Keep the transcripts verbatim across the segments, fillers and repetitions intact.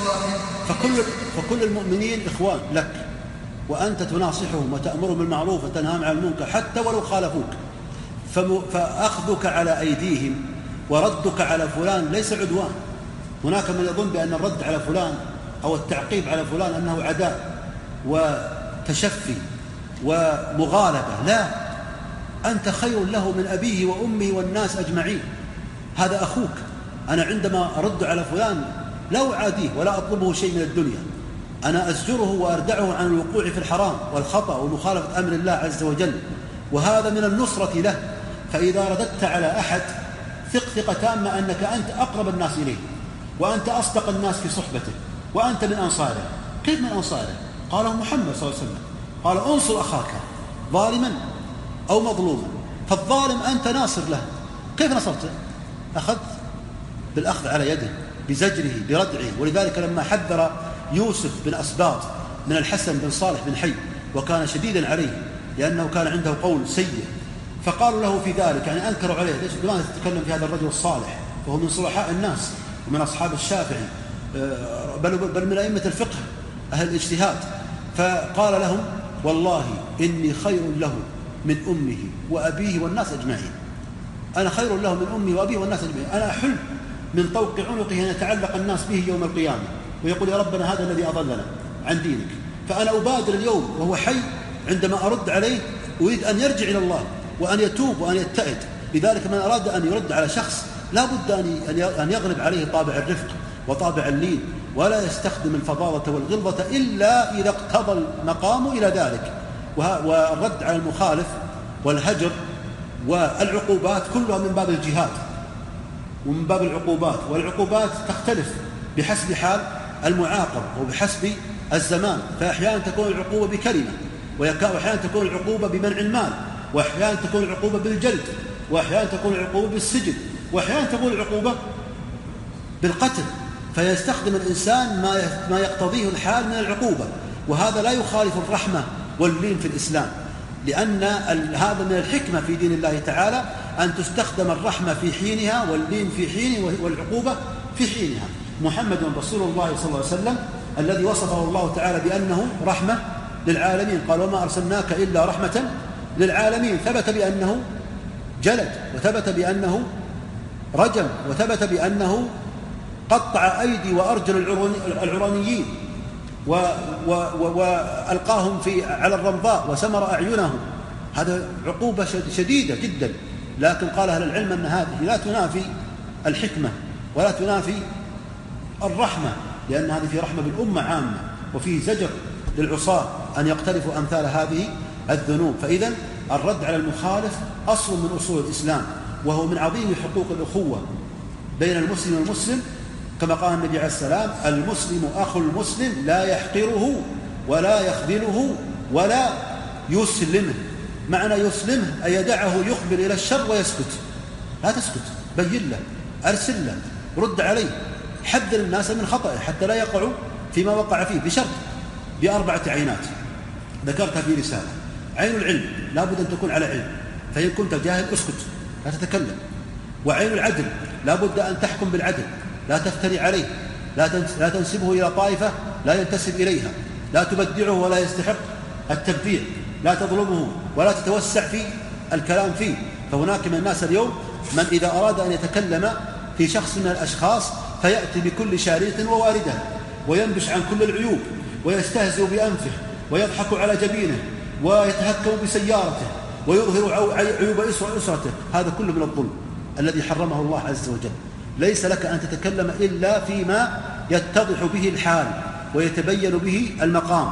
فكل, فكل المؤمنين إخوان لك، وأنت تناصحهم وتأمرهم بالمعروف وتنهاهم عن المنكر حتى ولو خالفوك. فأخذك على أيديهم وردك على فلان ليس عدوان. هناك من يظن بأن الرد على فلان أو التعقيب على فلان أنه عداء وتشفي ومغالبة. لا، أنت خير له من أبيه وأمه والناس أجمعين. هذا أخوك. أنا عندما أرد على فلان لا أعاديه ولا أطلبه شيء من الدنيا، أنا أزجره وأردعه عن الوقوع في الحرام والخطأ ومخالفة أمر الله عز وجل، وهذا من النصرة له. فإذا رددت على أحد ثق ثقة تامة أنك أنت أقرب الناس إليه وأنت أصدق الناس في صحبته وأنت من أنصاره. كيف من أنصاره؟ قاله محمد صلى الله عليه وسلم، قال انصر أخاك ظالما أو مظلوما. فالظالم أنت ناصر له. كيف نصرته؟ أخذت بالأخذ على يده بزجره بردعه. ولذلك لما حذر يوسف بن أسباط من الحسن بن صالح بن حي وكان شديدا عليه لأنه كان عنده قول سيء، فقالوا له في ذلك، يعني أنكروا عليه، ليش لماذا تتكلم في هذا الرجل الصالح وهو من صلحاء الناس ومن أصحاب الشافعي بل, بل من أئمة الفقه أهل الاجتهاد. فقال لهم والله إني خير له من أمه وأبيه والناس أجمعين. أنا خير له من أمي وأبيه والناس أجمعين. أنا أحل من طوق عنقه أن يتعلق الناس به يوم القيامة ويقول يا ربنا هذا الذي أضلنا عن دينك. فأنا أبادر اليوم وهو حي عندما أرد عليه أريد أن يرجع إلى الله وأن يتوب وأن يتئد. لذلك من أراد أن يرد على شخص لا بد أن يغلب عليه طابع الرفق وطابع اللين، ولا يستخدم الفظاظة والغلظة إلا إذا اقتضى المقام إلى ذلك. والرد على المخالف والهجر والعقوبات كلها من باب الجهاد ومن باب العقوبات، والعقوبات تختلف بحسب حال المعاقب وبحسب الزمان. فأحيانا تكون العقوبة بكلمة، وأحيانا تكون العقوبة بمنع المال، وأحيانا تكون العقوبة بالجلد، وأحيانا تكون العقوبة بالسجن، وأحيانا تكون العقوبة بالقتل. فيستخدم الإنسان ما يقتضيه الحال من العقوبة، وهذا لا يخالف الرحمة واللين في الإسلام، لأن هذا من الحكمة في دين الله تعالى أن تستخدم الرحمة في حينها واللين في حينه والعقوبة في حينها. محمد رسول الله صلى الله عليه وسلم الذي وصفه الله تعالى بأنه رحمة للعالمين، قال وما أرسلناك إلا رحمة للعالمين. ثبت بأنه جلد، وثبت بأنه رجم، وثبت بأنه قطع أيدي وأرجل العرانيين وألقاهم في على الرمضاء وسمر أعينهم. هذا عقوبة شديدة جدا، لكن قال أهل العلم أن هذه لا تنافي الحكمة ولا تنافي الرحمة، لأن هذه في رحمة بالأمة عامة، وفيه زجر للعصاة أن يقترفوا أمثال هذه الذنوب. فإذا الرد على المخالف أصل من أصول الإسلام، وهو من عظيم حقوق الأخوة بين المسلم والمسلم، كما قال النبي عليه السلام المسلم أخو المسلم لا يحقره ولا يخذله ولا يسلمه. معنى يسلمه أن يدعه يخبر إلى الشر ويسكت. لا تسكت، بين له، أرسل له، رد عليه، حذر الناس من خطأه حتى لا يقعوا فيما وقع فيه، بشرط بأربعة عينات ذكرتها في رسالة. عين العلم لا بد أن تكون على علم، فإن كنت جاهل اسكت لا تتكلم. وعين العدل لا بد أن تحكم بالعدل، لا تفتري عليه، لا تنسبه إلى طائفة لا ينتسب إليها، لا تبدعه ولا يستحق التبديع، لا تظلمه ولا تتوسع في الكلام فيه. فهناك من الناس اليوم من إذا أراد أن يتكلم في شخص من الأشخاص فيأتي بكل شاريط وواردة وينبش عن كل العيوب ويستهزئ بأنفه ويضحك على جبينه ويتهكم بسيارته ويظهر عيوب أسرته. هذا كله من الظلم الذي حرمه الله عز وجل. ليس لك أن تتكلم إلا فيما يتضح به الحال ويتبين به المقام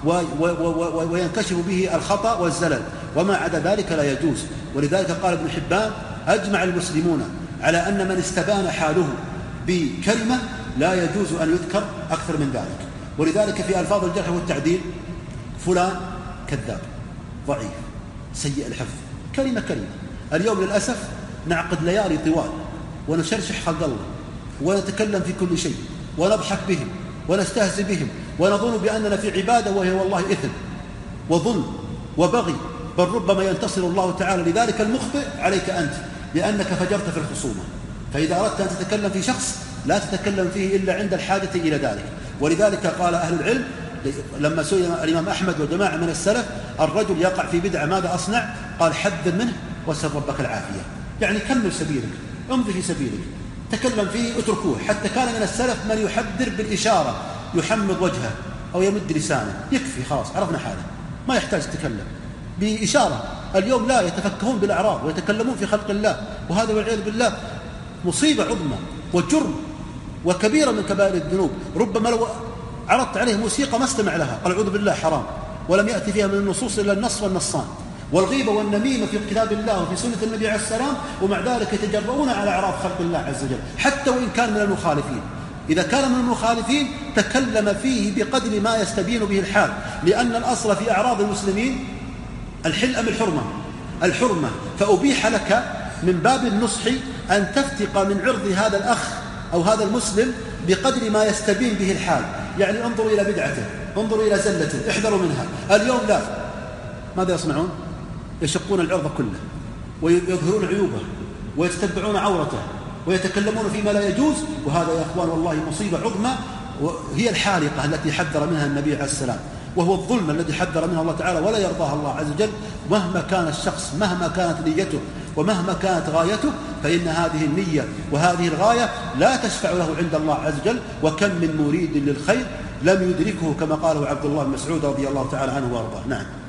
وينكشف به الخطأ والزلل، وما عدا ذلك لا يجوز. ولذلك قال ابن حبان أجمع المسلمون على أن من استبان حاله بكلمة لا يجوز أن يذكر أكثر من ذلك. ولذلك في ألفاظ الجرح والتعديل فلان كذاب ضعيف سيء الحفظ، كلمة كلمة. اليوم للأسف نعقد ليالي طوال ونشرشح خلق الله ونتكلم في كل شيء ونضحك بهم ونستهزئ بهم ونظن بأننا في عبادة وهي والله إثم وظلم وبغي، بل ربما ينتصر الله تعالى. لذلك المخطئ عليك أنت لأنك فجرت في الخصومة. فإذا أردت أن تتكلم في شخص لا تتكلم فيه إلا عند الحاجة إلى ذلك. ولذلك قال أهل العلم لما سئل الإمام أحمد وجماعة من السلف: الرجل يقع في بدعة ماذا أصنع؟ قال: حذر منه واسأل ربك العافية. يعني كمل سبيلك، امضي في سبيلك، تكلم فيه اتركوه. حتى كان من السلف من يحذر بالإشارة، يحمض وجهه أو يمد لسانه، يكفي خلاص عرفنا حاله، ما يحتاج يتكلم بإشارة. اليوم لا، يتفكهون بالأعراض ويتكلمون في خلق الله، وهذا والعياذ بالله مصيبة عظمى وجرم وكبيرة من كبائر الذنوب. ربما لو عرضت عليه موسيقى ما استمع لها، قال أعوذ بالله حرام، ولم يأتي فيها من النصوص إلا النص والنصان. والغيبة والنميمة في كتاب الله وفي سنة النبي عليه السلام، ومع ذلك يتجرؤون على أعراض خلق الله عز وجل حتى وإن كان من المخالفين. إذا كان من المخالفين تكلم فيه بقدر ما يستبين به الحال، لأن الأصل في أعراض المسلمين الحل أم الحرمة؟ الحرمة. فأبيح لك من باب النصح أن تفتق من عرض هذا الأخ أو هذا المسلم بقدر ما يستبين به الحال. يعني انظروا إلى بدعته، انظروا إلى زلته، احذروا منها. اليوم لا، ماذا يصنعون؟ يشقون العرض كله ويظهرون عيوبه ويتتبعون عورته ويتكلمون فيما لا يجوز. وهذا يا أخوان والله مصيبة عظمى، وهي الحالقة التي حذر منها النبي عليه السلام، وهو الظلم الذي حذر منه الله تعالى ولا يرضاها الله عز وجل. مهما كان الشخص، مهما كانت نيته، ومهما كانت غايته، فإن هذه النية وهذه الغاية لا تشفع له عند الله عز وجل. وكم من مريد للخير لم يدركه، كما قاله عبد الله بن مسعود رضي الله تعالى عنه وارضاه. نعم.